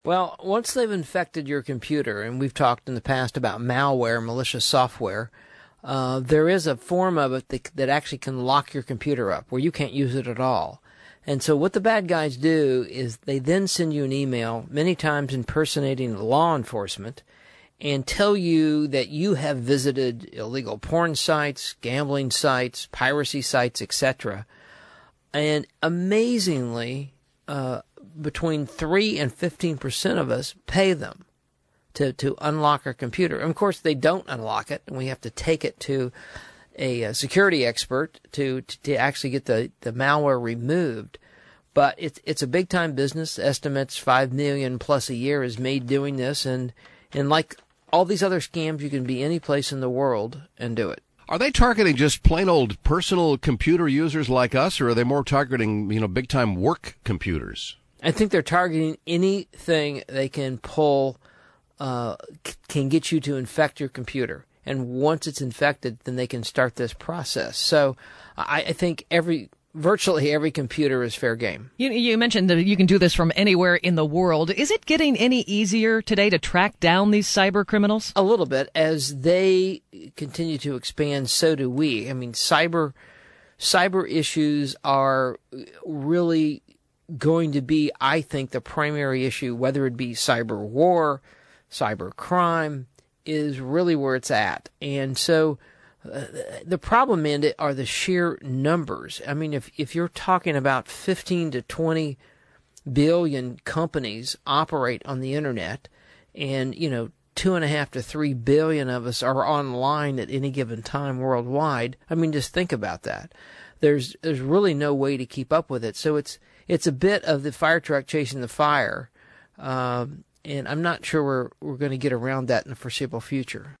Well, once they've infected your computer, and we've talked in the past about malware, malicious software, there is a form of it that actually can lock your computer up where you can't use it at all. And so what the bad guys do is they then send you an email, many times impersonating law enforcement, and tell you that you have visited illegal porn sites, gambling sites, piracy sites, etc. And amazingly, between 3 and 15% of us pay them to unlock our computer. And of course, they don't unlock it, and we have to take it to a security expert to actually get the malware removed. But it's a big-time business. Estimates $5 million plus a year is made doing this. And like all these other scams, you can be any place in the world and do it. Are they targeting just plain old personal computer users like us, or are they more targeting, big-time work computers? I think they're targeting anything they can pull, can get you to infect your computer. And once it's infected, then they can start this process. So I think virtually every computer is fair game. You mentioned that you can do this from anywhere in the world. Is it getting any easier today to track down these cyber criminals? A little bit. As they continue to expand, so do we. I mean, cyber issues are really going to be, I think, the primary issue, whether it be cyber war, cyber crime, is really where it's at. And so the problem in it are the sheer numbers. I mean, if you're talking about 15 to 20 billion companies operate on the internet, and 2.5 to 3 billion of us are online at any given time worldwide. I mean, just think about that. There's really no way to keep up with it. So it's a bit of the fire truck chasing the fire, and I'm not sure we're going to get around that in the foreseeable future.